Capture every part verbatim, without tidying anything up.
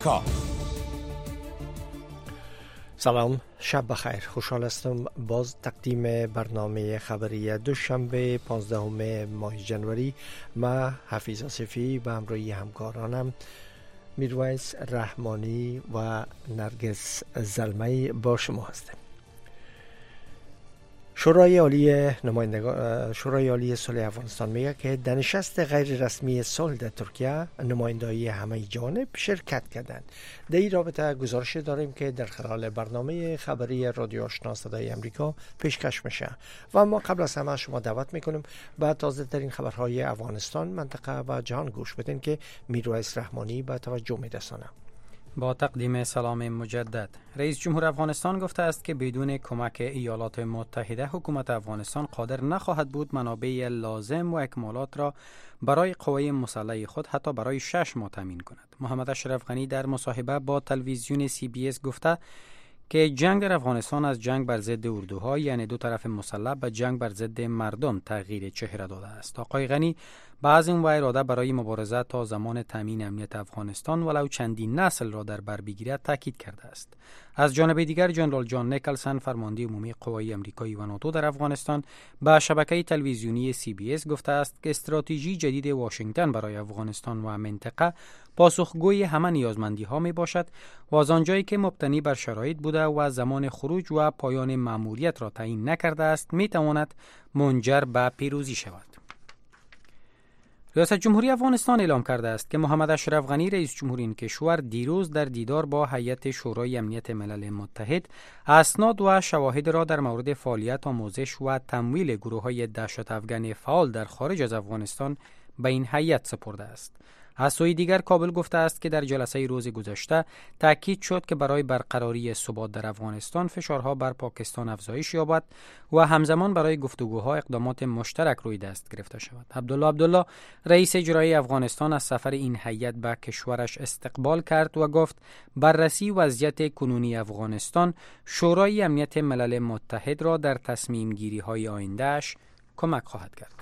سلام، شب بخیر. خوشحال هستم باز تقدیم برنامه خبری دوشنبه پانزدهم ماه جنوری. ما حفیظ آصفی به همراهی همکارانم میرویس رحمانی و نرگس زلمی با شما هستیم. شورای عالی نمایندگان شورای عالی صلح افغانستان میگه که در نشست غیر رسمی صلح در ترکیه نمایندگی همه جانب شرکت کردند. در این رابطه گزارش داریم که در خلال برنامه خبری رادیو آشنا صدای امریکا پیشکش میشه و ما قبل از همه شما دعوت میکنیم به تازه ترین خبرهای افغانستان، منطقه و جهان گوش بدین که میرویس رحمانی به توجه میرسانه. با تقدیم سلام مجدد، رئیس جمهور افغانستان گفته است که بدون کمک ایالات متحده حکومت افغانستان قادر نخواهد بود منابع لازم و اکمالات را برای قوای مسلح خود حتی برای شش ماه تامین کند. محمد اشرف غنی در مصاحبه با تلویزیون سی بی اس گفته که جنگ در افغانستان از جنگ بر ضد اردوها یعنی دو طرف مسلح به جنگ بر ضد مردم تغییر چهره داده است. آقای غنی با عزم و اراده برای مبارزه تا زمان تامین امنیت افغانستان ولو چندین نسل را در بر بگیرد تاکید کرده است. از جانب دیگر جنرال جان نیکلسن فرمانده عمومی قوای آمریکایی و ناتو در افغانستان به شبکه تلویزیونی سی بی اس گفته است که استراتژی جدید واشنگتن برای افغانستان و منطقه پاسخگوی همه نیازمندی ها می باشد و از آنجایی که مبتنی بر شرایط بوده و زمان خروج و پایان مأموریت را تعیین نکرده است می تواند منجر به پیروزی شود. ریاست جمهوری افغانستان اعلام کرده است که محمد اشرف غنی رئیس جمهور این کشور دیروز در دیدار با هیئت شورای امنیت ملل متحد اسناد و شواهد را در مورد فعالیت، آموزش و تمویل گروه‌های دهشت افغان فعال در خارج از افغانستان به این هیئت سپرده است. از سوی دیگر کابل گفته است که در جلسه روز گذشته تاکید شد که برای برقراری ثبات در افغانستان فشارها بر پاکستان افزایش یابد و همزمان برای گفتگوها اقدامات مشترک روی دست گرفته شود. عبدالله عبدالله رئیس اجرایی افغانستان از سفر این هیئت به کشورش استقبال کرد و گفت بررسی وضعیت کنونی افغانستان شورای امنیت ملل متحد را در تصمیم گیری های آیندهش کمک خواهد کرد.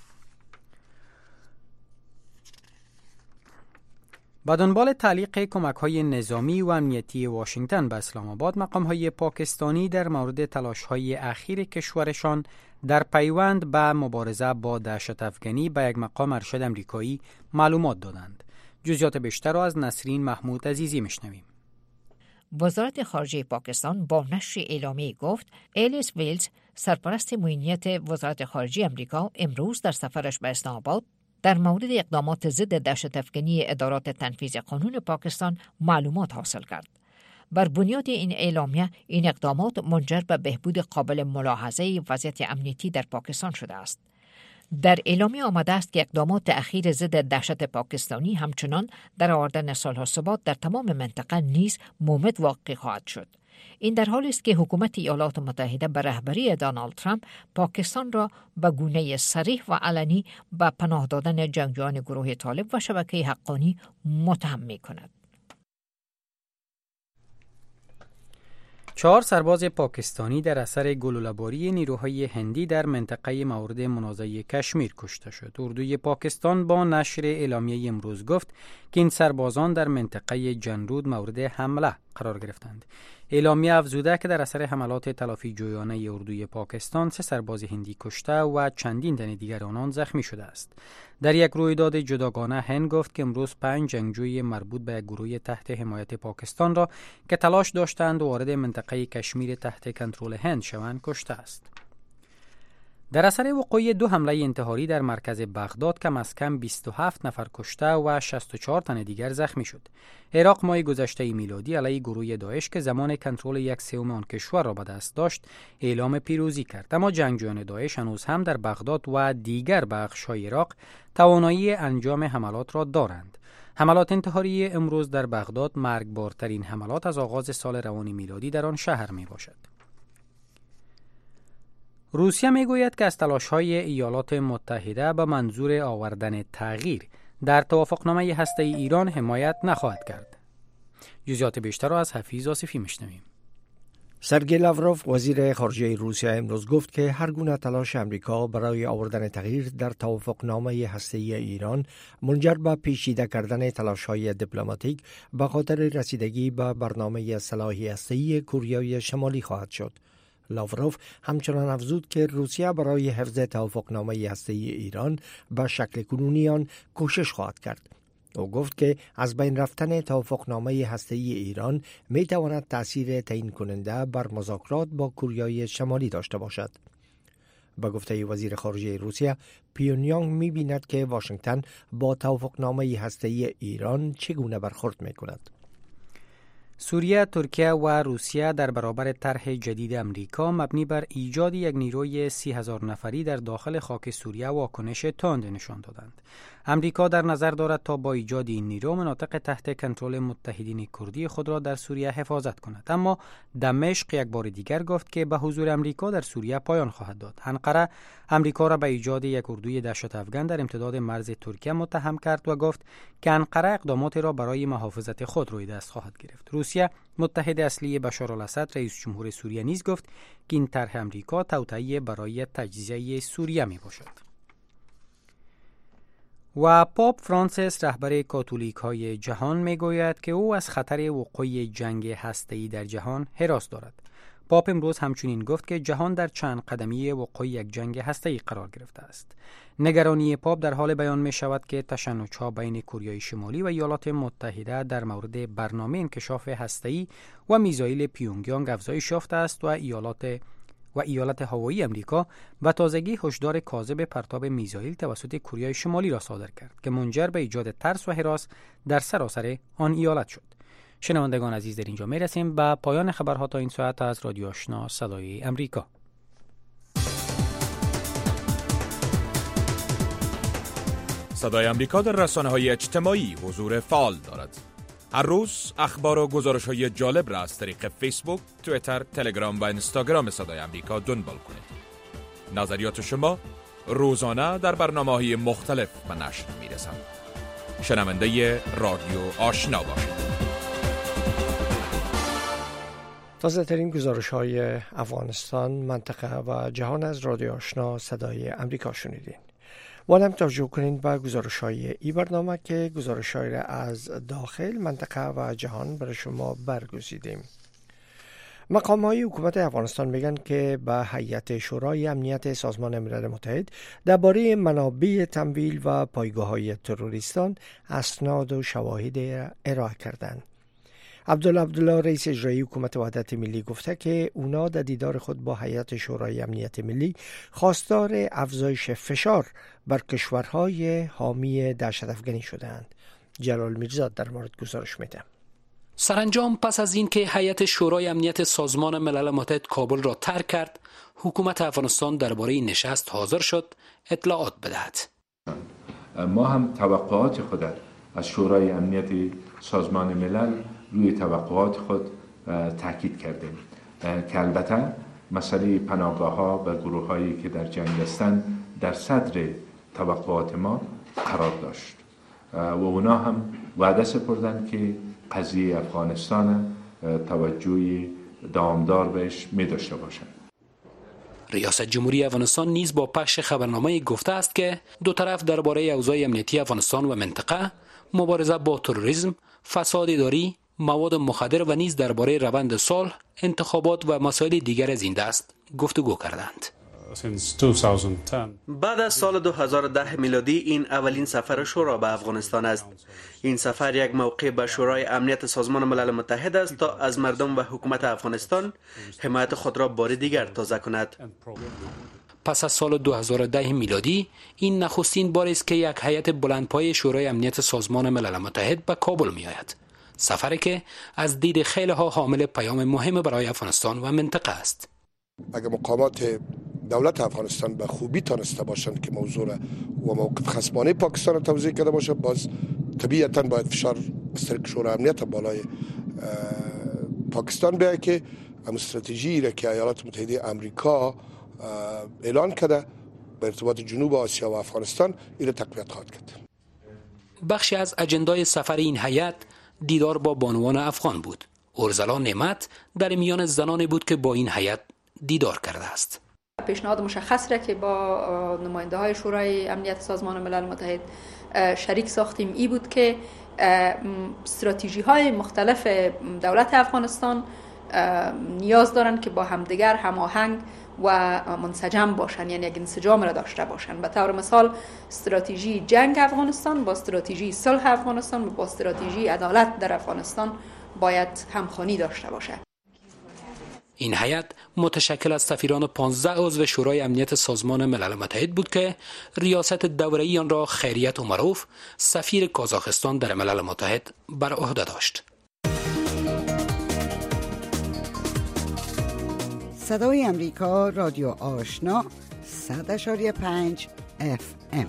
با دنبال تعلیق کمک‌های نظامی و امنیتی واشنگتن به اسلام آباد، مقام‌های پاکستانی در مورد تلاش‌های اخیر کشورشان در پیوند به مبارزه با دهشت افغانی به یک مقام ارشد امریکایی معلومات دادند. جزئیات بیشتر را از نسرین محمود عزیزی میشنویم. وزارت خارجه پاکستان با نشر اعلامیه گفت الیس ویلز، سرپرست معینیت وزارت خارجه امریکا، امروز در سفرش به اسلام آباد در مورد اقدامات ضد دهشت افغانی ادارات تنفیذ قانون پاکستان معلومات حاصل کرد. بر بنیاد این اعلامیه این اقدامات منجر به بهبود قابل ملاحظه وضعیت امنیتی در پاکستان شده است. در اعلامیه آمده است که اقدامات اخیر ضد دهشت پاکستانی همچنان در آوردن صلح و ثبات در تمام منطقه نیز مومد واقع خواهد شد. این در حالی است که حکومت ایالات متحده به رهبری دونالد ترامپ پاکستان را به گونه صریح و علنی به پناه دادن جنگجویان گروه طالب و شبکه حقانی متهم می‌کند. چهار سرباز پاکستانی در اثر گلوله‌باری نیروهای هندی در منطقه مورد منازعه کشمیر کشته شد. اردوی پاکستان با نشر اعلامیه امروز گفت که این سربازان در منطقه جنرود مورد حمله قرار گرفتند. اعلامیه افزوده که در اثر حملات تلافی جویانه اردوی پاکستان سه سرباز هندی کشته و چندین تن دیگر آنان زخمی شده است. در یک رویداد جداگانه هند گفت که امروز پنج جنگجوی مربوط به یک گروه تحت حمایت پاکستان را که تلاش داشتند وارد منطقه کشمیر تحت کنترل هند شوند کشته است. در اثر وقوع دو حمله انتحاری در مرکز بغداد کم از کم بیست و هفت نفر کشته و شصت و چهار تن دیگر زخمی شد. عراق ماه گذشته میلادی علیه گروه داعش که زمان کنترل یک سوم آن کشور را به دست داشت اعلام پیروزی کرد، اما جنگجویان داعش هنوز هم در بغداد و دیگر بخش‌های عراق توانایی انجام حملات را دارند. حملات انتحاری امروز در بغداد مرگبارترین حملات از آغاز سال روان میلادی در آن شهر می باشد. روسیه میگوید که از تلاش‌های ایالات متحده به منظور آوردن تغییر در توافقنامه هسته‌ای ایران حمایت نخواهد کرد. جزئیات بیشتر را از حفیظ آصفی میشنویم. سرگئی لاوروف وزیر خارجه روسیه امروز گفت که هر گونه تلاش امریکا برای آوردن تغییر در توافقنامه هسته‌ای ایران منجر به پیچیده کردن تلاش‌های دیپلماتیک به خاطر رسیدگی به برنامه سلاحی هسته‌ای کوریای شمالی خواهد شد. لاوروف همچنان افزود که روسیه برای حفظ توافقنامه هسته‌ای ایران به شکل کنونی آن کوشش خواهد کرد. او گفت که از بین رفتن توافقنامه هسته‌ای ایران می تواند تأثیر تعیین کننده بر مذاکرات با کوریای شمالی داشته باشد. با گفته وزیر خارجه روسیه، پیونیانگ می بیند که واشنگتن با توافقنامه هسته‌ای ایران چگونه برخورد می کند. سوریه، ترکیه و روسیه در برابر طرح جدید امریکا مبنی بر ایجاد یک نیروی سی هزار نفری در داخل خاک سوریه واکنش تند نشان دادند. امریکا در نظر دارد تا با ایجاد این نیرو مناطق تحت کنترل متحدین کردی خود را در سوریه حفاظت کند، اما دمشق یک بار دیگر گفت که به حضور امریکا در سوریه پایان خواهد داد. انقره امریکا را به ایجاد یک اردوی دهشت افکن در امتداد مرز ترکیه متهم کرد و گفت که انقره اقدامات را برای محافظت خود روی دست خواهد گرفت. روسیه، متحد اصلی بشارالاسد رئیس جمهور سوریه، نیز گفت که این طرح امریکا توطئه برای تجزیه سوریه می باشد. و پاپ فرانسیس، رهبر کاتولیک های جهان، می گوید که او از خطر وقوع جنگ هسته‌ای در جهان هراس دارد. پاپ امروز همچنین گفت که جهان در چند قدمی وقوع یک جنگ هسته‌ای قرار گرفته است. نگرانی پاپ در حال بیان می شود که تشنج‌ها بین کره شمالی و ایالات متحده در مورد برنامه انکشاف هسته‌ای و میزایل پیونگیانگ افزایش یافته است و ایالات و ایالت هوایی امریکا به تازگی هشدار کاذب پرتاب میزایل توسط کره شمالی را صادر کرد که منجر به ایجاد ترس و هراس در سراسر آن ایالت شد. شنوندگان عزیز، در اینجا می رسیم به پایان خبرها تا این ساعت از رادیو آشنا صدای امریکا. صدای امریکا در رسانه‌های اجتماعی حضور فعال دارد. هر روز اخبار و گزارش‌های جالب را از طریق فیسبوک، توییتر، تلگرام و اینستاگرام صدای امریکا دنبال کنید. نظریات شما روزانه در برنامه‌های مختلف به نشر می‌رسند. شنونده رادیو آشنا باشید. تازه ترین گزارش های افغانستان، منطقه و جهان از رادیو آشنا صدای امریکا شنیدین. وانم توجه کنید به گزارش های ای برنامه که گزارش های را از داخل، منطقه و جهان برای شما برگزیدیم. مقام های حکومت افغانستان میگن که به هیئت شورای امنیت سازمان ملل متحد درباره منابع تمویل و پایگاه های تروریستان اسناد و شواهد ارائه کردند. عبدالله عبدالله رئیس اجرایی حکومت وحدت ملی گفته که اونا در دیدار خود با هیئت شورای امنیت ملی خواستار افزایش فشار بر کشورهای حامی دهشت افکنی شدند. جلال میرزا در مورد گزارش میده. سرانجام پس از این که هیئت شورای امنیت سازمان ملل متحد کابل را ترک کرد، حکومت افغانستان درباره این نشست حاضر شد اطلاعات بدهد. ما هم توقعات خود از شورای امنیت سازمان ملل روی توقعات خود تاکید کردیم که البته مسئله پناهگاه ها و گروه هایی که در جنگ هستند در صدر توقعات ما قرار داشت و اونا هم وعده سپردند که قضیه افغانستان توجه دامدار بهش می داشته باشند. ریاست جمهوری افغانستان نیز با پخش خبرنامه گفته است که دو طرف درباره اوضاع امنیتی افغانستان و منطقه، مبارزه با تروریسم، فساد اداری، مواد مخدر و نیز درباره روند صلح، انتخابات و مسائل دیگر از این دست گفتگو کردند. بعد از سال دو هزار و ده میلادی این اولین سفر شورا به افغانستان است. این سفر یک موقع به شورای امنیت سازمان ملل متحد است تا از مردم و حکومت افغانستان حمایت خود را بار دیگر تازه کند. پس از سال دو هزار و ده میلادی این نخستین بار است که یک هیئت بلندپایه شورای امنیت سازمان ملل متحد به کابل می آید. سفری که از دید خیلی ها حامل پیام مهم برای افغانستان و منطقه است. اگر مقامات دولت افغانستان به خوبی تانسته باشند که موضوع و موقف خصمانه پاکستان را توضیح کرده باشند، باز طبیعتا باید فشار از طریق شورای امنیت بالای پاکستان بیاید که هم استراتژی را که ایالات متحده آمریکا اعلان کرده به ارتباط جنوب آسیا و افغانستان این را تقویت خواهد کرد. بخشی از اجندای سفر این هیئت دیدار با بانوان افغان بود. ارزلا نعمت در میان زنانی بود که با این هیئت دیدار کرده است. پیشنهاد مشخص را که با نماینده های شورای امنیت سازمان ملل متحد شریک ساختیم ای بود که استراتژی های مختلف دولت افغانستان نیاز دارند که با همدیگر هماهنگ و منسجم باشند، یعنی یک انسجام را داشته باشند. به طور مثال استراتژی جنگ افغانستان با استراتژی صلح افغانستان و با استراتژی عدالت در افغانستان باید همخوانی داشته باشد. این هیئت متشکل از سفیران پانزده عضو شورای امنیت سازمان ملل متحد بود که ریاست دوره‌ای آن را خیریت عمروف، سفیر کازاخستان در ملل متحد، بر عهده داشت. صدای امریکا، رادیو آشنا، صد اشاری پنج اف ام.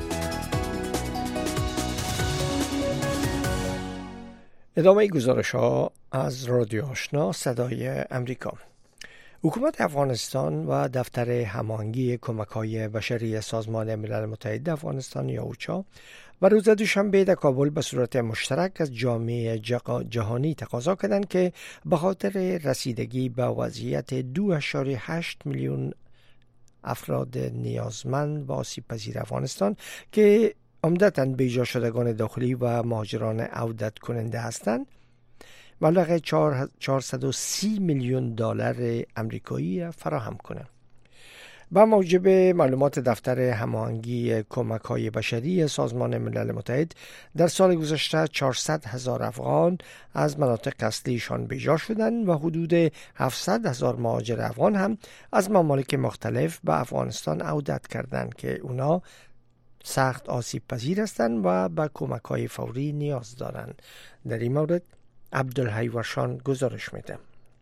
ادامه گزارش ها از رادیو آشنا صدای امریکا. حکومت افغانستان و دفتر هماهنگی کمک‌های بشری سازمان ملل متحد افغانستان یا اوچا و روز دوشنبه در کابل به صورت مشترک از جامعه جهانی تقاضا کردند که به خاطر رسیدگی به وضعیت دو اشاری هشت میلیون افراد نیازمند و آسیب پذیر افغانستان که عمدتاً بیجا شدگان داخلی و مهاجران عودت کننده هستند، مبلغ چهارصد و سی میلیون دلار امریکایی فراهم کنند. با موجب معلومات دفتر هماهنگی کمک‌های بشری سازمان ملل متحد، در سال گذشته چهارصد هزار افغان از مناطق اصلیشان بیجا شدند و حدود هفتصد هزار مهاجر افغان هم از ممالک مختلف به افغانستان عودت کردند که اونا سخت آسیب پذیر هستند و به کمک‌های فوری نیاز دارند. در این مورد عبدالحی ورشان گزارش میده.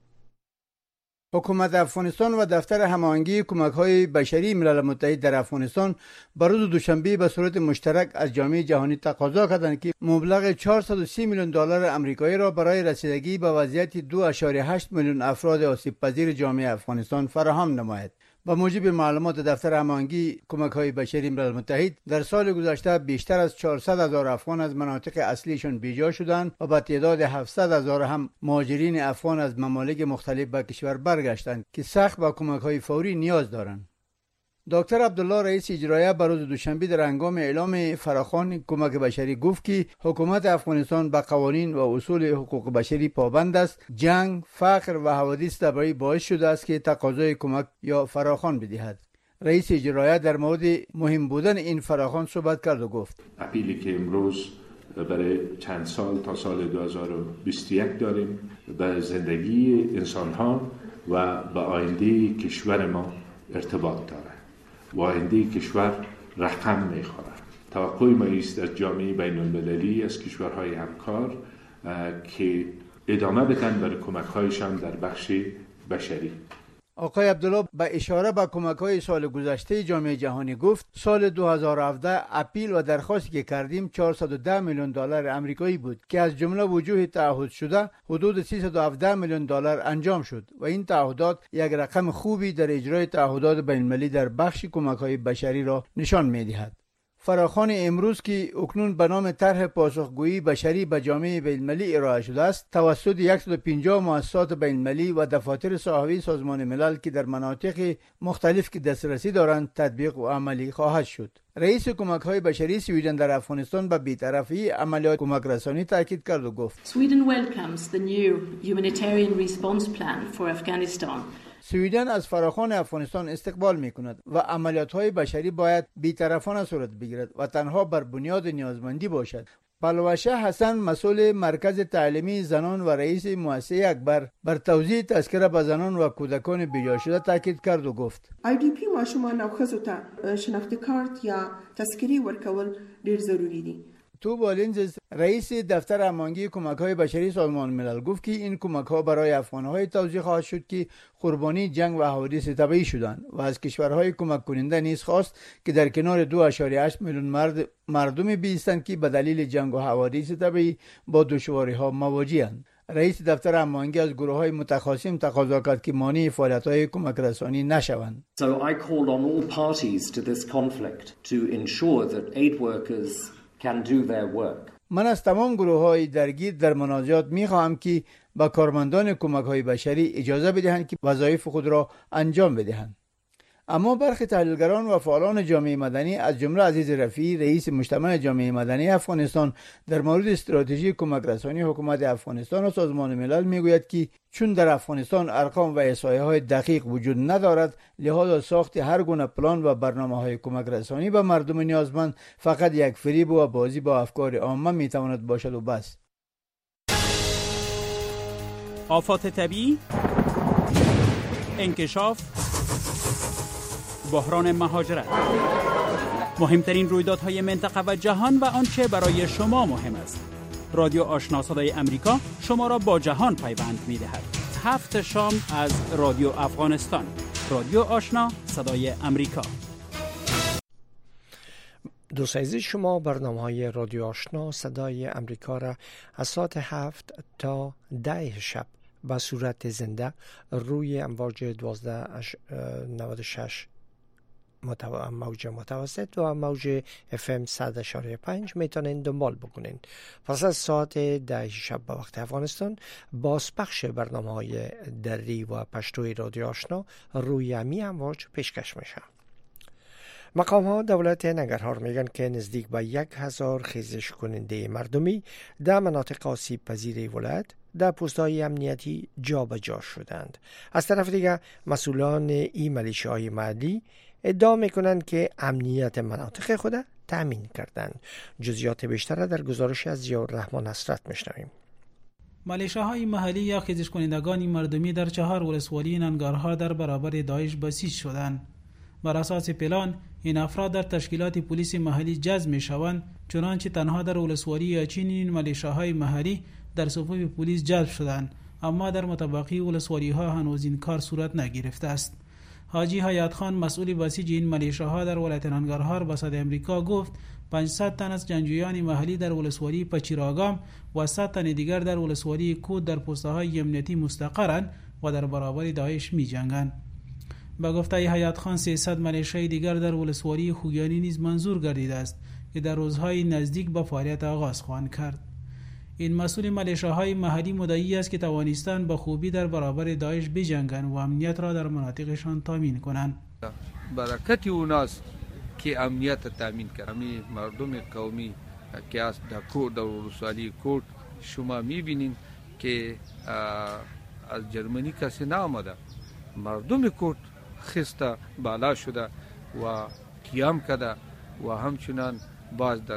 حکومت افغانستان و دفتر هماهنگی کمک‌های بشری ملل متحد در افغانستان بر روز دوشنبه به صورت مشترک از جامعه جهانی تقاضا کردند که مبلغ چهارصد و سی میلیون دلار آمریکایی را برای رسیدگی به وضعیت دو اشاره هشت میلیون افراد آسیب پذیر جامعه افغانستان فراهم نماید. با موجب معلومات دفتر هماهنگی کمک‌های بشری ملل متحد، در سال گذشته بیشتر از چهارصد هزار افغان از مناطق اصلیشان بیجا شدند و به تعداد هفتصد هزار هم مهاجرین افغان از ممالک مختلف به کشور برگشتند که سخت به کمک‌های فوری نیاز دارند. دکتر عبدالله رئیس اجرایی بر روز دوشنبه در هنگام اعلام فراخوان کمک بشری گفت که حکومت افغانستان به قوانین و اصول حقوق بشری پابند است. جنگ، فقر و حوادث طبیعی باعث شده است که تقاضای کمک یا فراخوان بدهد. رئیس اجرایی در مورد مهم بودن این فراخوان صحبت کرد و گفت: اپیلی که امروز برای چند سال تا سال دو هزار و بیست و یک داریم به زندگی انسان‌ها و به آینده کشور ما ارتباط دارد. و آینده کشور رقم می‌خورد. توقع ما است از جامعه بین‌المللی، از کشورهای همکار که ادامه بدن برای کمک‌هایشان در بخش بشری. آقای عبدالله به اشاره به کمک‌های سال گذشته جامعه جهانی گفت سال دو هزار و هفده اپیل و درخواستی که کردیم چهارصد و ده میلیون دلار آمریکایی بود که از جمله وجوه تعهد شده حدود سیصد و هفده میلیون دلار انجام شد و این تعهدات یک رقم خوبی در اجرای تعهدات بین‌المللی در بخش کمک‌های بشری را نشان می‌دهد. فراخوان امروز که اکنون به نام طرح پاسخگویی بشری به جامعه بین‌المللی ارائه شده است، توسط صد و پنجاه مؤسسات بین‌المللی و دفاتر صحافی سازمان ملل که در مناطق مختلف که دسترسی دارند تطبیق و عملی خواهد شد. رئیس کمک‌های بشری سویدن در افغانستان به بی‌طرفی عملیات کمک رسانی تاکید کرد و گفت: Sweden welcomes the new humanitarian response plan for Afghanistan. سویدن از فراخوان افغانستان استقبال می کند و عملیات‌های بشری باید بی‌طرفانه صورت بگیرد و تنها بر بنیاد نیازمندی باشد. پلوشه حسن مسئول مرکز تعلیمی زنان و رئیس مؤسسه اکبر بر توزیع تذکره به زنان و کودکان بیجا شده تاکید کرد و گفت: آی دی پی ماشومان او ښځو ته شناختی کارت یا تذکره ورکول ډیر ضروری دي. تو بالینز رئیس دفتر هماهنگی کمک‌های بشری سازمان ملل گفت که این کمک‌ها برای افغان‌های توزیع خواهد شد که قربانی جنگ و حوادث طبیعی شدند و از کشورهای کمک کننده نیز خواست که در کنار دو اشاره هشت میلیون مرد مردمی بیستند که به دلیل جنگ و حوادث طبیعی با دشواری‌ها مواجه‌اند. رئیس دفتر هماهنگی از گروه‌های متخاصم تقاضا کرد که مانع فعالیت‌های کمک رسانی نشوند. So I called on all parties to this conflict to ensure that aid workers can do their work. من از تمام گروه های درگیر در مناجات می خواهم که با کارمندان کمک های بشری اجازه بدهند که وظایف خود را انجام بدهند. اما برخی تحلیلگران و فعالان جامعه مدنی از جمله عزیز رفیعی رئیس مجتمع جامعه مدنی افغانستان در مورد استراتژی کمک رسانی حکومت افغانستان و سازمان ملل میگوید که چون در افغانستان ارقام و احصایه های دقیق وجود ندارد، لذا ساخت هر گونه پلان و برنامه های کمک رسانی به مردم نیازمند فقط یک فریب و بازی با افکار عامه میتواند باشد و بس. آفات طبیعی، انکشاف، بحران مهاجرت، مهمترین رویدادهای منطقه و جهان و آنچه برای شما مهم است. رادیو آشنا صدای امریکا شما را با جهان پیوند می‌دهد. هفت شام از رادیو افغانستان. رادیو آشنا صدای امریکا. دوست عزیز، شما برنامه های رادیو آشنا صدای امریکا را از ساعت هفت تا ده شب به صورت زنده روی امواج دوازده نود و شش متو... موج متوسط و موج اف ام صد اشاره پنج میتونین دنبال بکنین. پس از ساعت ده شب به وقت افغانستان بازپخش برنامه های دری و پشتوی رادیو آشنا روی امی امواج پیشکش میشه. مقام ها دولت ننگرهار میگن که نزدیک به یک هزار خیزش کننده مردمی در مناطق آسیب پذیر ولایت در پست‌های امنیتی جا به جا شدند. از طرف دیگر مسئولان این ملیشه‌های محلی ادعا میکنند که امنیت مناطق خود تأمین کردند. جزئیات بیشتر در گزارش از ضیاءالرحمن حسرت میشنویم. ملیشه‌های محلی یا خیزش کنندگان مردمی در چهار ولسوالی ننگرهار در برابر داعش بسیج شدند. بر اساس پلان این افراد در تشکیلات پلیس محلی جذب میشوند، چنانچه تنها در ولسوالی اچین این ملیشه‌های محلی در صفوف پلیس جذب شدند، اما در متبقی ولسوالی‌ها هنوز این کار صورت نگرفته است. حاجی حیات خان مسئول بسیج این ملیشه‌ها در ولایت ننگرهار به صدای امریکا گفت پانصد تن از جنگجویان محلی در ولسوالی پچیراگام و صد تن دیگر در ولسوالی کود در پست‌های امنیتی مستقرند و در برابر داعش می‌جنگند. با گفته حیات خان سیصد ملیشه دیگر در ولسوالی خوگیانی نیز منظور گردیده است که در روزهای نزدیک به فعالیت آغاز خواهند کرد. این مسئول ملیشه‌های محلی مدعی است که توانستند به خوبی در برابر داعش بجنگند و امنیت را در مناطقشان تامین کنند. برکت اوناست که امنیت تامین کنند. مردم قومی که از دکور در ولسوالی کورد شما می‌بینید که از جرمنی کسی نآمده. مردم کورد خسته بالا شده و قیام کرده و همچنان باز در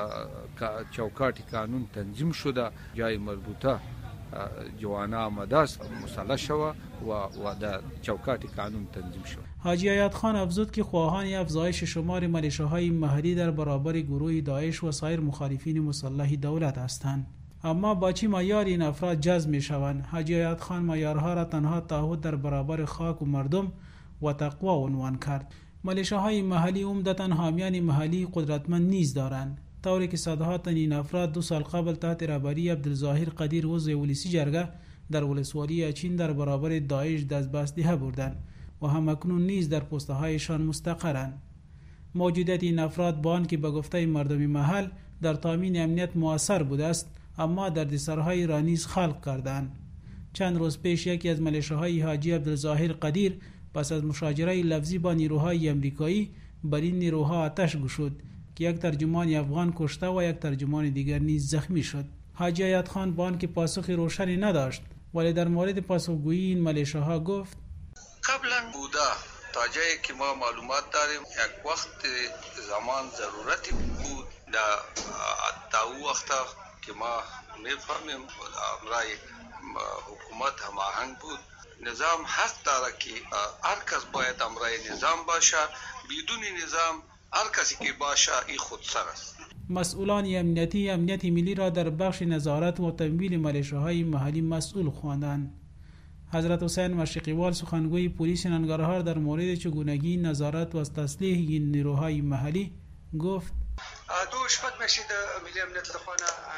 چوکاٹ قانون تنظیم شده. جای مربوطه جوانا آمده است مسلح شوه و و در چوکاٹ قانون تنظیم شد. حاجی حیات خان افزود که خواهان افزایش شمار ملیشه‌های محلی در برابر گروه داعش و سایر مخالفین مسلح دولت هستند. اما با چه معیار این افراد جذب میشوند؟ حاجی حیات خان معیارها را تنها تعهد در برابر خاک و مردم و تقوا عنوان کرد. ملیشه‌های محلی عمدتاً حامیان محلی قدرتمند نیز دارند، طوری که صدها تن این افراد دو سال قبل تحت رهبری عبدالظاهر قدیر عضو ولسی جرگه در ولسوالی اچین در برابر داعش دست به اسلحه بردند و همکنون نیز در پست‌هایشان مستقرند. موجودیت این افراد با آنکه به گفته مردم محل در تامین امنیت مؤثر بوده است، اما دردسرهای را نیز خلق کردند. چند روز پیش یکی از ملیشه‌های حاجی عبدالظاهر قدیر پس از مشاجره لفظی با نیروهای امریکایی بر این نیروها آتش گشود که یک ترجمان افغان کشته و یک ترجمان دیگر نیز زخمی شد. حاجی حیات خان با آنکه پاسخ روشنی نداشت ولی در مورد پاسخگویی این ملیشه‌ها گفت قبلا بوده تا جایی که ما معلومات داریم یک وقت زمان ضرورتی بود در تا وقت که ما میفهمیم امرای حکومت هماهنگ بود. نظام حق داره که هر کس باید امرای نظام باشه، بدون نظام هر کسی که باشه این خودسر است. مسئولان امنیتی امنیت ملی را در بخش نظارت و تمویل ملیشه‌های محلی مسئول خواندند. حضرت حسین مشرقیوال سخنگوی پلیس ننگرهار در مورد چگونگی نظارت و تسلیح این نیروهای محلی گفت دو شپږ میاشتې د ملي امنیت لخوا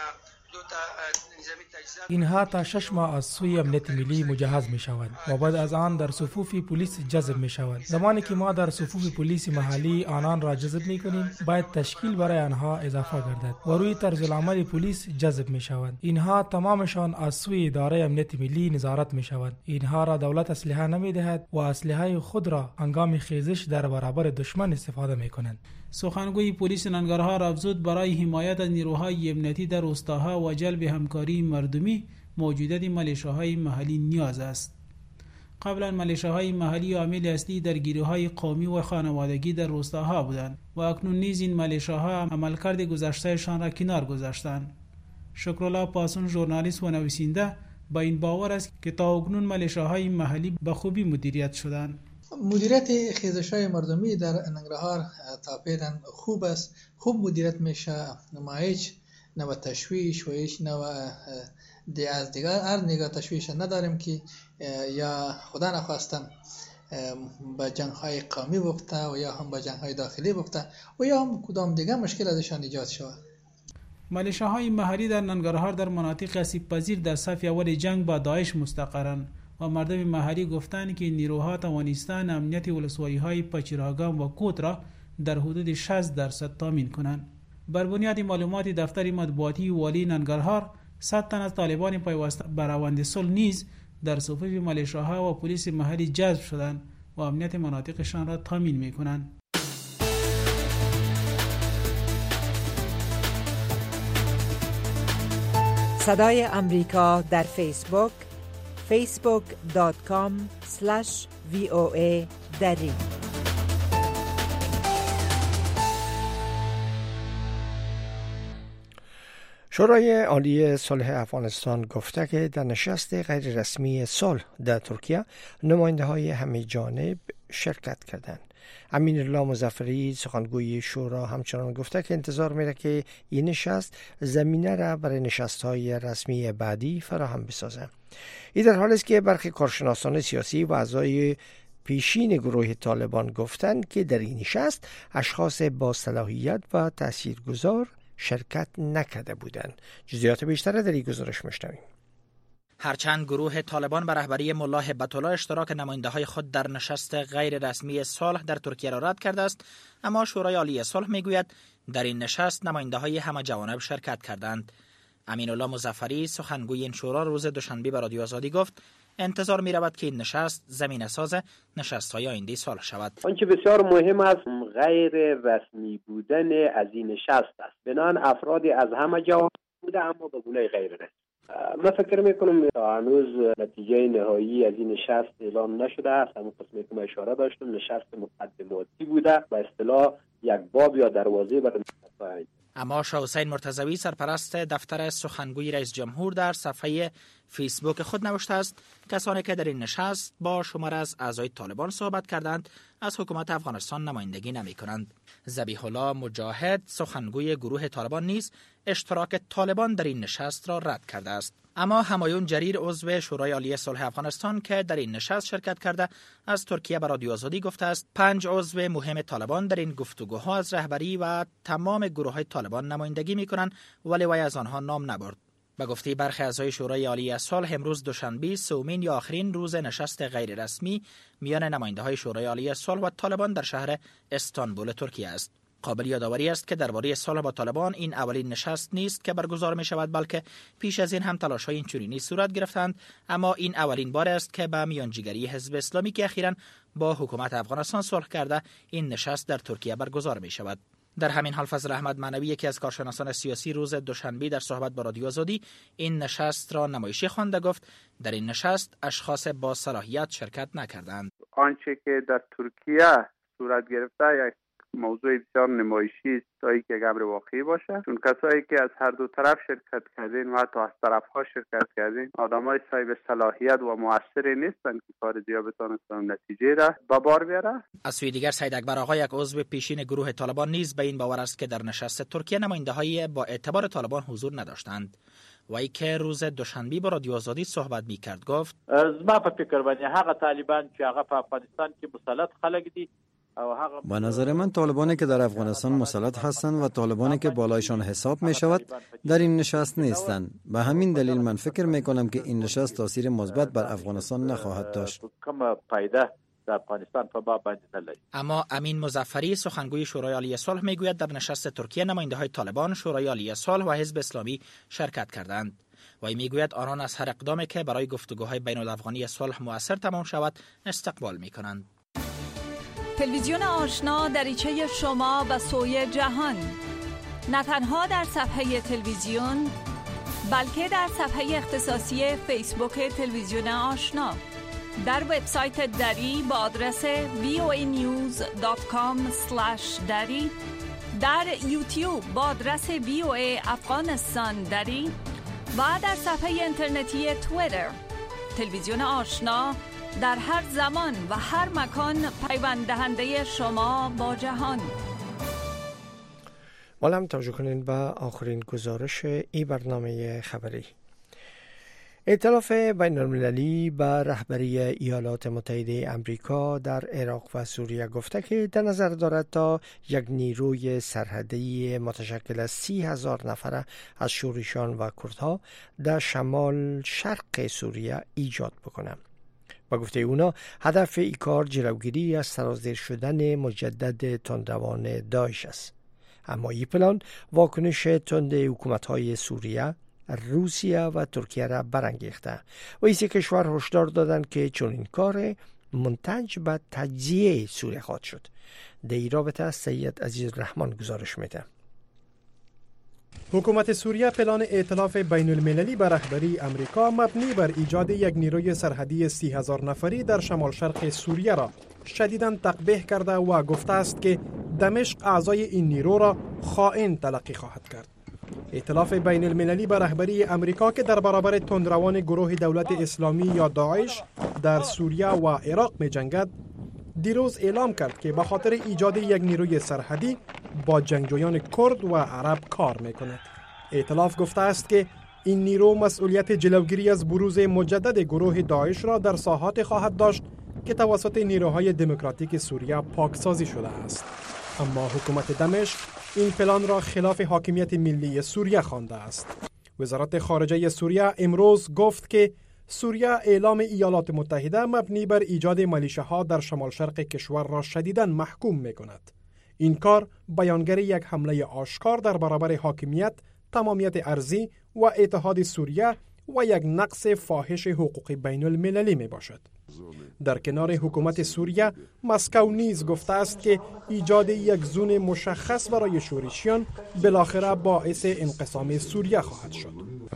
اینها تا شش ماه از سوی امنیت ملی مجهز می شوند و بعد از آن در صفوف پلیس جذب می شوند. زمانی که ما در صفوف پلیس محلی آنان را جذب می کنیم باید تشکیل برای آنها اضافه گردد و روی طرز العمل پلیس جذب می شوند. اینها تمامشان از سوی اداره امنیت ملی نظارت می شوند. اینها را دولت اسلحه نمی دهد و اسلحه خود را هنگام خیزش در برابر دشمن استفاده می کنند. سخنگوی پلیس ننگرهار افزود برای حمایت از نیروهای امنیتی در روستاها و جلب همکاری مردمی موجودیت ملیشه‌های محلی نیاز است. قبلا ملیشه‌های محلی عامل اصلی در گیروهای قومی و خانوادگی در روستاها بودند و اکنون نیز این ملیشه‌ها عملکرد گذشتهشان را کنار گذاشتند. شکرالله پاسون ژورنالیست و نویسنده با این باور است که تا اکنون ملیشه‌های محلی به خوبی مدیریت شدند. مدیریت خیزش‌های مردمی در ننگرهار تا فعلا خوب است، خوب مدیریت میشه، نمایش نوع تشویش و هیچ نوع از دیگر هر نگاه تشویش نداریم که یا خدا نخواستم با جنگ‌های قومی بفته و یا هم با جنگ‌های داخلی بفته و یا هم کدام دیگر مشکل ازشان ایجاد شود. ملیشه‌های محلی در ننگرهار در مناطق آسیب‌پذیر در صف اول جنگ با داعش مستقرند و مردم محلی گفتند که نیروها توانستند امنیت ولسوالی‌های پچیراگام و کوت را در حدود شصت درصد تامین کنند. بر بنیاد معلومات دفتر مطبوعاتی والی ننگرهار، صد تن از طالبان پیوسته به روند صلح نیز در صفوف ملیشه‌ها و پلیس محلی جذب شدند و امنیت مناطقشان را تامین می‌کنند. صدای امریکا در فیسبوک فیسبوک دات کام اسلش وی او ای دری. شورای عالی صلح افغانستان گفته که در نشست غیر رسمی صلح در ترکیه نماینده های همه جانب شرکت کردند. امین الله مظفری سخنگوی شورا همچنان گفته که انتظار میره که این نشست زمینه را برای نشست های رسمی بعدی فراهم بسازه. این در حالی است که برخی کارشناسان سیاسی و اعضای پیشین گروه طالبان گفتند که در این نشست اشخاص با صلاحیت و تاثیرگذار شرکت نکرده بودند. جزئیات بیشتر در این گزارش میشنویم. هرچند گروه طالبان به رهبری ملا هبت‌الله اشتراک نماینده‌های خود در نشست غیر رسمی صلح در ترکیه را رد کرده است، اما شورای عالی صلح میگوید در این نشست نماینده‌های همه جوانب شرکت کردند. امین الله مظفری سخنگوی این شورا روز دوشنبه به رادیو آزادی گفت انتظار می رود که این نشست زمینه ساز نشست‌های آینده صلح شود. آنچه بسیار مهم است غیر رسمی بودن از این نشست است. بنان افرادی از همه جوانب بوده اما به گونه غیر رسمی. من فکر میکنم هنوز نتیجه نهایی از این نشست اعلام نشده است. همون قسمی که من اشاره داشتم نشست مقدماتی بوده به اصطلاح یک باب یا دروازه برای نشست آینده. اما شاه حسین مرتضوی سرپرست دفتر سخنگوی رئیس جمهور در صفحه فیسبوک خود نوشته است کسانی که در این نشست با شمار از اعضای طالبان صحبت کردند از حکومت افغانستان نمایندگی نمی کنند. ذبیح الله مجاهد سخنگوی گروه طالبان نیز اشتراک طالبان در این نشست را رد کرده است. اما همایون جریر عضو شورای عالی صلح افغانستان که در این نشست شرکت کرده از ترکیه به رادیو آزادی گفته است پنج عضو مهم طالبان در این گفتگوها از رهبری و تمام گروه‌های طالبان نمایندگی می‌کنند ولی وی از آنها نام نبرد. به گفته برخی اعضای شورای عالی صلح امروز دوشنبه سومین یا آخرین روز نشست غیر رسمی میان نماینده‌های شورای عالی صلح و طالبان در شهر استانبول ترکیه است. قابل یادآوری است که درباره صلح با طالبان این اولین نشست نیست که برگزار می شود بلکه پیش از این هم تلاش‌های اینچنینی صورت گرفتند، اما این اولین بار است که به میانجیگری حزب اسلامی که اخیراً با حکومت افغانستان صلح کرده این نشست در ترکیه برگزار می شود. در همین حال فضل احمد معنوی یکی از کارشناسان سیاسی روز دوشنبه در صحبت با رادیو آزادی این نشست را نمایشی خوانده گفت در این نشست اشخاص با صلاحیت شرکت نکردند. آنچه که در ترکیه صورت گرفته یک موضوع بسیار نمایشی است تا اینکه یک امر واقعی باشه، چون کسایی که از هر دو طرف شرکت کردین و حتی از طرف‌ها شرکت کردین آدمای صاحب صلاحیت و موثری نیستند که کار زیاد بتونن نتیجه را به بار بیاره. از سوی دیگر سید اکبر آقا یک عضو پیشین گروه طالبان نیز به این باور است که در نشست ترکیه نماینده‌های با اعتبار طالبان حضور نداشتند. وای که روز دوشنبه با رادیو آزادی صحبت می‌کرد گفت زما په فکر باندې هغه طالبان چې هغه په افغانستان کې مسلط خلک دي به نظر من طالبانی که در افغانستان مسلط هستند و طالبانی که بالایشان حساب می شود در این نشست نیستند. به همین دلیل من فکر می کنم که این نشست تاثیر مثبت بر افغانستان نخواهد داشت. اما امین مظفری سخنگوی شورای عالی صلح میگوید در نشست ترکیه نماینده‌های طالبان، شورای عالی صلح و حزب اسلامی شرکت کردند. وی میگوید آنان از هر اقدامی که برای گفتگوهای بین الافغانی صلح مؤثر تمام شود استقبال میکنند. تلویزیون آشنا دریچه شما به سوی جهان، نه تنها در صفحه تلویزیون بلکه در صفحه اختصاصی فیسبوک تلویزیون آشنا، در وبسایت دری با آدرس وی او ای نیوز دات کام اسلش دری، در یوتیوب با آدرس وی او ای افغانستان دری و در صفحه اینترنتی توییتر. تلویزیون آشنا در هر زمان و هر مکان پیوند دهنده شما با جهان. مالم توجه کنین به آخرین گزارش ای برنامه خبری. ائتلاف بین المللی به رهبری ایالات متحده امریکا در عراق و سوریه گفته که در نظر دارد تا یک نیروی سرحدی متشکل از سی هزار نفر از شوریشان و کردها در شمال شرق سوریه ایجاد بکنند. با گفته اونا هدف ای کار جلوگیری از سرازیر شدن مجدد تندروان داعش است. اما این پلان واکنش تند حکومت‌های سوریه، روسیه و ترکیه را برانگیخته و این سه کشور هشدار دادند که چون این کار منتج به تجزیه سوریه خواهد شد. در این رابطه سید عزیز رحمان گزارش میده. حکومت سوریه پلان ائتلاف بین المللی به رهبری امریکا مبنی بر ایجاد یک نیروی سرحدی سی هزار نفری در شمال شرق سوریه را شدیداً تقبیح کرده و گفته است که دمشق اعضای این نیرو را خائن تلقی خواهد کرد. ائتلاف بین المللی به رهبری امریکا که در برابر تندروان گروه دولت اسلامی یا داعش در سوریه و عراق می جنگد، دیروز اعلام کرد که به خاطر ایجاد یک نیروی سرحدی با جنگجویان کرد و عرب کار می کند. ائتلاف گفته است که این نیرو مسئولیت جلوگیری از بروز مجدد گروه داعش را در ساحات خواهد داشت که توسط نیروهای دموکراتیک سوریه پاکسازی شده است. اما حکومت دمشق این پلان را خلاف حاکمیت ملی سوریه خوانده است. وزارت خارجه سوریه امروز گفت که سوریه اعلام ایالات متحده مبنی بر ایجاد ملیشه‌ها در شمال شرق کشور را شدیداً محکوم می‌کند. این کار بیانگر یک حمله آشکار در برابر حاکمیت، تمامیت ارضی و اتحاد سوریه و یک نقض فاحش حقوق بین المللی می باشد. در کنار حکومت سوریه، مسکو نیز گفته است که ایجاد یک زون مشخص برای شورشیان بالاخره باعث انقسام سوریه خواهد شد.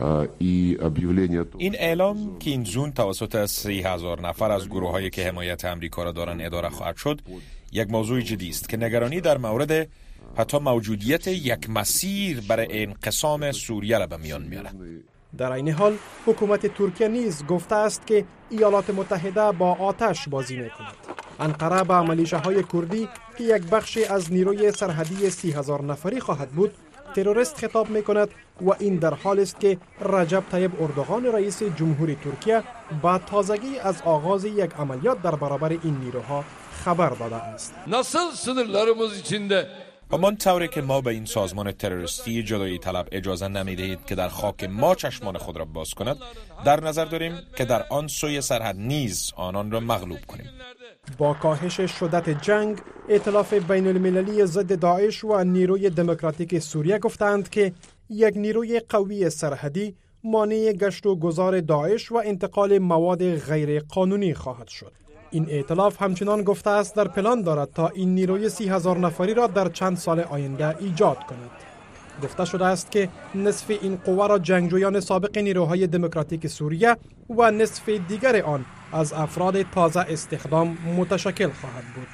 این اعلام که این زون توسط سی هزار نفر از گروه‌هایی که حمایت امریکا را دارند اداره خواهد شد، یک موضوع جدی است که نگرانی در مورد حتی موجودیت یک مسیر برای انقسام سوریه را به میان میارد. در این حال حکومت ترکیه نیز گفته است که ایالات متحده با آتش بازی می‌کند. انقره به ملیشه‌های کردی که یک بخشی از نیروی سرحدی سی هزار نفری خواهد بود تروریست خطاب می‌کند و این در حالی است که رجب طیب اردوغان رئیس جمهوری ترکیه با تازگی از آغاز یک عملیات در برابر این نیروها خبر داده است. nasıl sınırlarımız içinde همان طوری که ما به این سازمان تروریستی جدایی طلب اجازه نمیدهید که در خاک ما چشمان خود را باز کند، در نظر داریم که در آن سوی سرحد نیز آنان را مغلوب کنیم. با کاهش شدت جنگ، ائتلاف بین المللی ضد داعش و نیروی دموکراتیک سوریه گفتند که یک نیروی قوی سرحدی مانع گشت و گذار داعش و انتقال مواد غیر قانونی خواهد شد. این ائتلاف همچنان گفته است در پلان دارد تا این نیروی سی هزار نفری را در چند سال آینده ایجاد کند. گفته شده است که نصف این قوه را جنگجویان سابق نیروهای دموکراتیک سوریه و نصف دیگر آن از افراد تازه استخدام متشکل خواهد بود.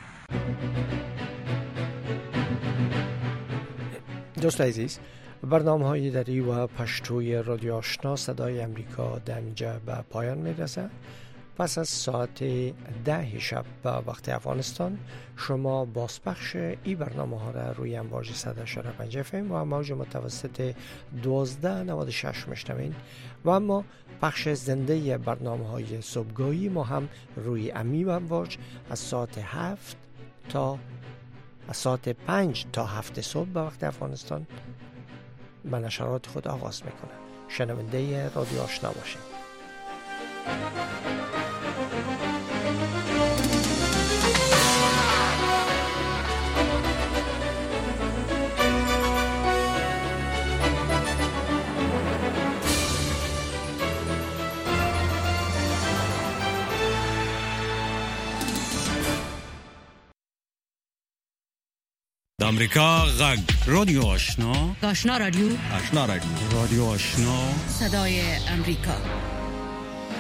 دوست عزیز، برنامه های دری و پشتوی رادیو آشنا صدای امریکا در اینجا به پایان می رسد. پس از ساعت ده شب به وقت افغانستان شما بازپخش ای برنامه ها را روی امواج صد و چهار و پنج اف ام و موج متوسط دوازده نود و شش میشنوین و اما پخش زنده برنامه های صبحگاهی ما هم روی امی امواج از ساعت هفت تا از ساعت پنج تا هفت صبح به وقت افغانستان به نشرات خود آغاز میکنه. شنونده رادیو آشنا باشید. امریکا غږ رادیو آشنا آشنا رادیو آشنا رادیو رادیو آشنا صدای امریکا